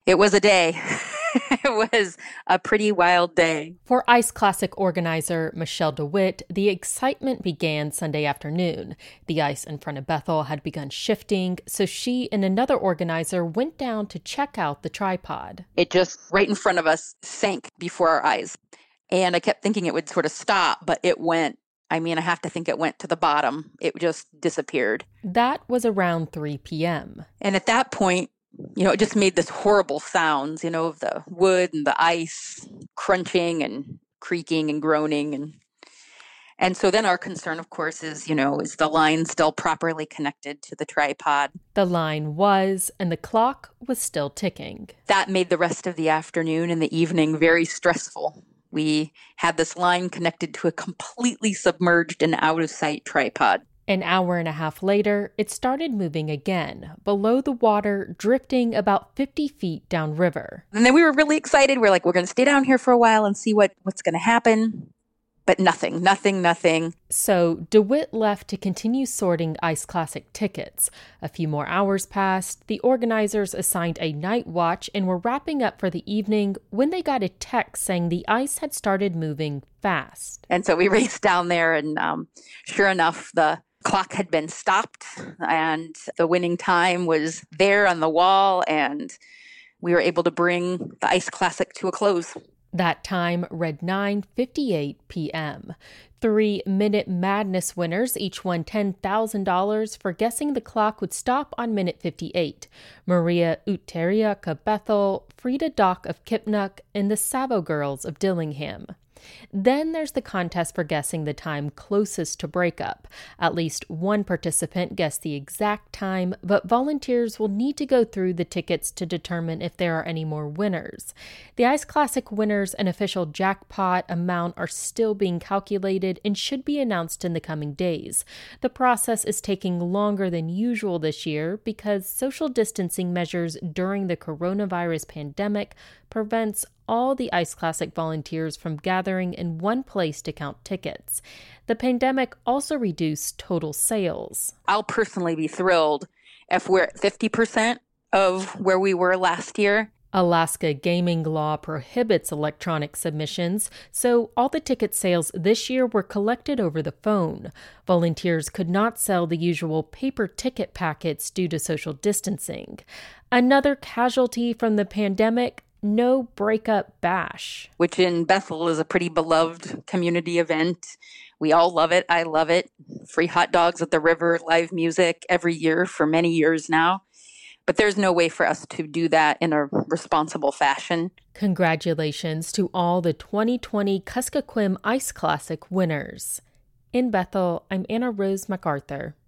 It was a day. It was a pretty wild day. For Ice Classic organizer Michelle DeWitt, the excitement began Sunday afternoon. The ice in front of Bethel had begun shifting, so she and another organizer went down to check out the tripod. It just right in front of us sank before our eyes. And I kept thinking it would sort of stop, but it went. I have to think it went to the bottom. It just disappeared. That was around 3 p.m. And at that point, it just made this horrible sounds, of the wood and the ice crunching and creaking and groaning. And so then our concern, of course, is the line still properly connected to the tripod? The line was, and the clock was still ticking. That made the rest of the afternoon and the evening very stressful. We had this line connected to a completely submerged and out-of-sight tripod. An hour and a half later, it started moving again, below the water, drifting about 50 feet downriver. And then we were really excited. We're like, we're going to stay down here for a while and see what's going to happen. But nothing. So DeWitt left to continue sorting Ice Classic tickets. A few more hours passed. The organizers assigned a night watch and were wrapping up for the evening when they got a text saying the ice had started moving fast. And so we raced down there, and sure enough, the clock had been stopped and the winning time was there on the wall, and we were able to bring the Ice Classic to a close. That time read 9:58 p.m. 3 Minute Madness winners each won $10,000 for guessing the clock would stop on minute 58. Maria Uteriaka Bethel, Frida Dock of Kipnuk, and the Savo Girls of Dillingham. Then there's the contest for guessing the time closest to breakup. At least one participant guessed the exact time, but volunteers will need to go through the tickets to determine if there are any more winners. The Ice Classic winners and official jackpot amount are still being calculated and should be announced in the coming days. The process is taking longer than usual this year because social distancing measures during the coronavirus pandemic prevents all the Ice Classic volunteers from gathering in one place to count tickets. The pandemic also reduced total sales. I'll personally be thrilled if we're at 50% of where we were last year. Alaska gaming law prohibits electronic submissions, so all the ticket sales this year were collected over the phone. Volunteers could not sell the usual paper ticket packets due to social distancing. Another casualty from the pandemic: no breakup bash. Which in Bethel is a pretty beloved community event. We all love it. I love it. Free hot dogs at the river, live music every year for many years now. But there's no way for us to do that in a responsible fashion. Congratulations to all the 2020 Kuskokwim Ice Classic winners. In Bethel, I'm Anna Rose MacArthur.